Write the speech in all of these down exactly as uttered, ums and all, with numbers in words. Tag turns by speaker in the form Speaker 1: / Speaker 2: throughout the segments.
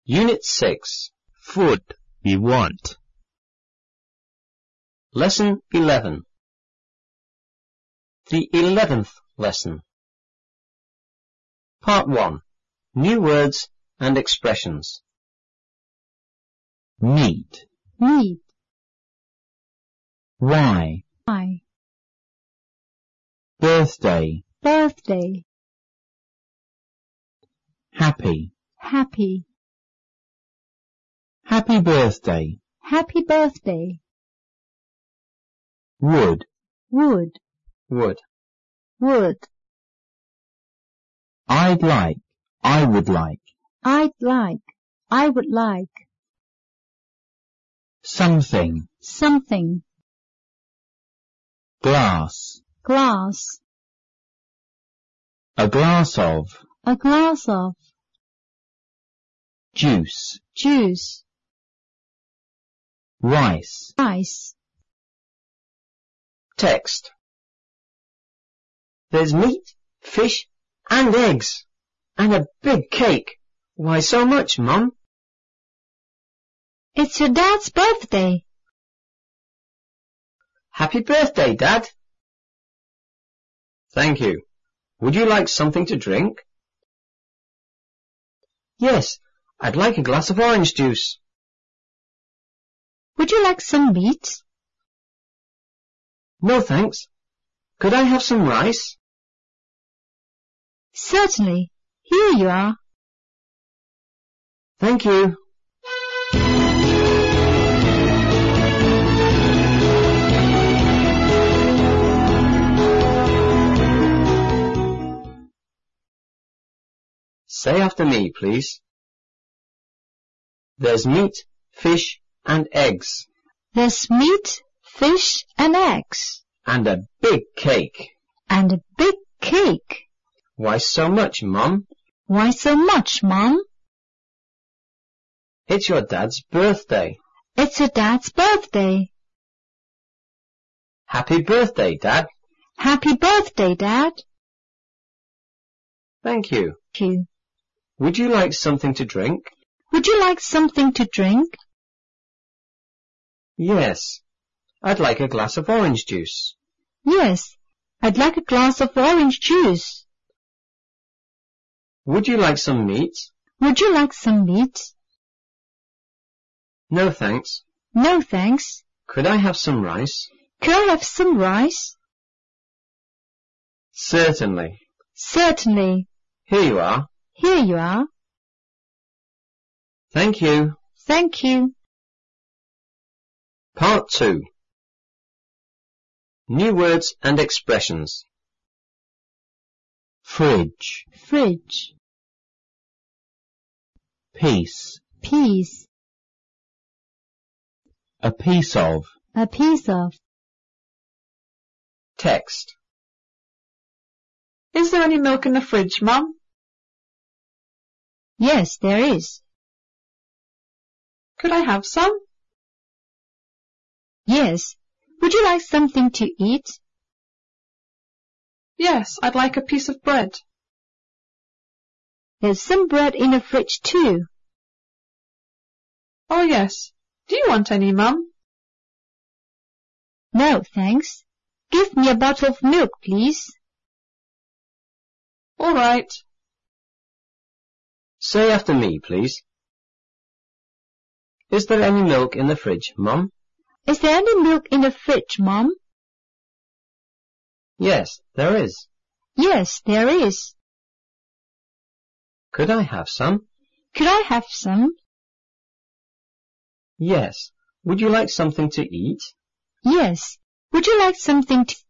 Speaker 1: Unit six.
Speaker 2: Food we want.
Speaker 1: Lesson eleven. The eleventh lesson. Part one. New words and expressions.
Speaker 2: Meat.
Speaker 3: Meat.
Speaker 2: Why?
Speaker 3: Why?
Speaker 2: Birthday.
Speaker 3: Birthday.
Speaker 2: Happy.
Speaker 3: Happy.
Speaker 2: Happy birthday.
Speaker 3: Happy birthday.
Speaker 2: Would.
Speaker 3: Would.
Speaker 1: Would.
Speaker 3: Would.
Speaker 2: I'd like. I would like.
Speaker 3: I'd like. I would like.
Speaker 2: Something.
Speaker 3: Something.
Speaker 2: Glass.
Speaker 3: Glass.
Speaker 2: A glass of.
Speaker 3: A glass of.
Speaker 2: Juice.
Speaker 3: Juice.
Speaker 2: Rice.
Speaker 3: Rice.
Speaker 1: Text. There's meat, fish, and eggs, and a big cake. Why so much, Mum?
Speaker 3: It's your dad's birthday.
Speaker 1: Happy birthday, Dad. Thank you. Would you like something to drink? Yes, I'd like a glass of orange juice.
Speaker 3: Would you like some meat?
Speaker 1: No, thanks. Could I have some rice?
Speaker 3: Certainly. Here you are.
Speaker 1: Thank you. Say after me, please. There's meat, fish, and eggs.
Speaker 3: There's meat, fish, and eggs.
Speaker 1: And a big cake.
Speaker 3: And a big cake.
Speaker 1: Why so much, Mum?
Speaker 3: Why so much, Mum?
Speaker 1: It's your dad's birthday.
Speaker 3: It's your dad's birthday.
Speaker 1: Happy birthday, Dad.
Speaker 3: Happy birthday, Dad.
Speaker 1: Thank you.
Speaker 3: Thank you.
Speaker 1: Would you like something to drink?
Speaker 3: Would you like something to drink?
Speaker 1: Yes. I'd like a glass of orange juice.
Speaker 3: Yes, I'd like a glass of orange juice.
Speaker 1: Would you like some meat?
Speaker 3: Would you like some meat?
Speaker 1: No, thanks.
Speaker 3: No, thanks.
Speaker 1: Could I have some rice?
Speaker 3: Could I have some rice?
Speaker 1: Certainly.
Speaker 3: Certainly.
Speaker 1: Here you are.
Speaker 3: Here you are.
Speaker 1: Thank you.
Speaker 3: Thank you.
Speaker 1: Part two. New words and expressions.
Speaker 2: Fridge.
Speaker 3: Fridge.
Speaker 2: Piece.
Speaker 3: Piece.
Speaker 2: A piece of.
Speaker 3: A piece of.
Speaker 1: Text.
Speaker 4: Is there any milk in the fridge, Mum?
Speaker 3: Yes, there is.
Speaker 4: Could I have some?
Speaker 3: Yes. Would you like something to eat?
Speaker 4: Yes, I'd like a piece of bread.
Speaker 3: There's some bread in the fridge too.
Speaker 4: Oh, yes. Do you want any, Mum?
Speaker 3: No, thanks. Give me a bottle of milk, please.
Speaker 4: All right.
Speaker 1: Say after me, please. Is there any milk in the fridge, Mum?
Speaker 3: Is there any milk in the fridge, Mum?
Speaker 1: Yes, there is.
Speaker 3: Yes, there is.
Speaker 1: Could I have some?
Speaker 3: Could I have some?
Speaker 1: Yes. Would you like something to eat?
Speaker 3: Yes. Would you like something to...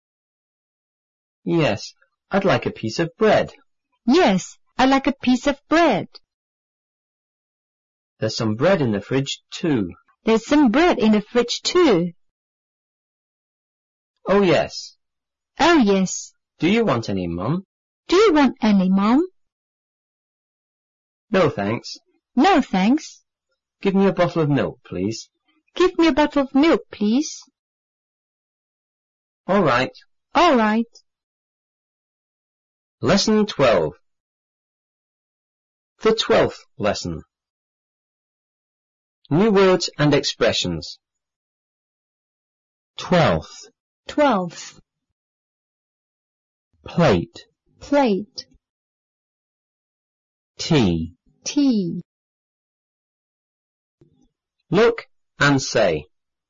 Speaker 1: Yes. I'd like a piece of bread.
Speaker 3: Yes, I'd like a piece of bread.
Speaker 1: There's some bread in the fridge too.
Speaker 3: There's some bread in the fridge too.
Speaker 1: Oh, yes.
Speaker 3: Oh, yes.
Speaker 1: Do you want any, Mum?
Speaker 3: Do you want any, Mum?
Speaker 1: No, thanks.
Speaker 3: No, thanks.
Speaker 1: Give me a bottle of milk, please.
Speaker 3: Give me a bottle of milk, please.
Speaker 1: All right.
Speaker 3: All right.
Speaker 1: Lesson twelve. The twelfth lesson. New words and expressions.
Speaker 2: Twelfth.
Speaker 3: Twelfth.
Speaker 2: Plate.
Speaker 3: Plate.
Speaker 2: Tea.
Speaker 3: Tea.
Speaker 1: Look and say.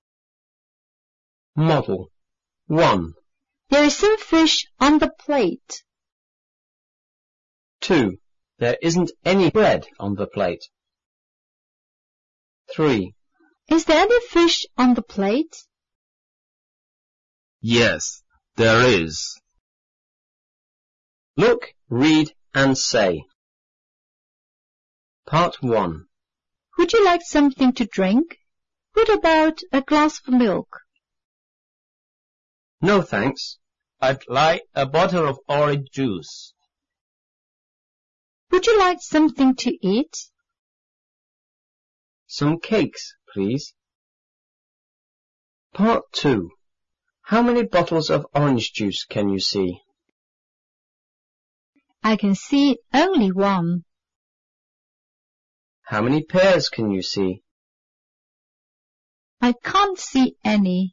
Speaker 1: Model. One.
Speaker 3: There is some fish on the plate.
Speaker 1: Two. There isn't any bread on the plate. Three.
Speaker 3: Is there any fish on the plate?
Speaker 5: Yes, there is.
Speaker 1: Look, read and say. Part one.
Speaker 3: Would you like something to drink? What about a glass of milk?
Speaker 1: No thanks.
Speaker 5: I'd like a bottle of orange juice.
Speaker 3: Would you like something to eat?
Speaker 1: Some cakes, please. Part two. How many bottles of orange juice can you see?
Speaker 3: I can see only one.
Speaker 1: How many pears can you see?
Speaker 3: I can't see any.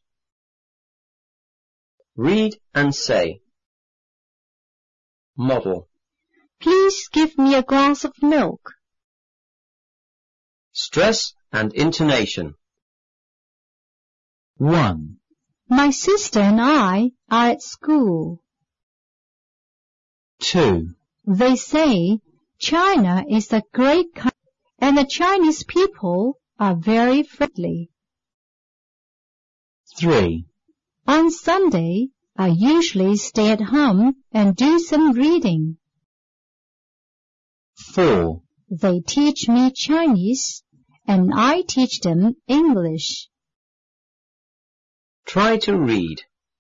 Speaker 1: Read and say. Model.
Speaker 3: Please give me a glass of milk.
Speaker 1: Stress and intonation.
Speaker 2: One.
Speaker 3: My sister and I are at school.
Speaker 2: Two.
Speaker 3: They say China is a great country and the Chinese people are very friendly.
Speaker 2: Three.
Speaker 3: On Sunday, I usually stay at home and do some reading.
Speaker 2: Four.
Speaker 3: They teach me Chinese and I teach them English.
Speaker 1: Try to read.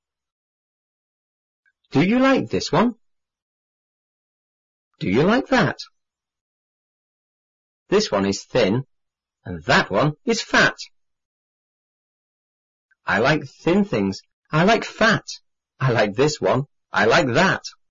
Speaker 1: Do you like this one? Do you like that? This one is thin, and that one is fat. I like thin things. I like fat. I like this one. I like that.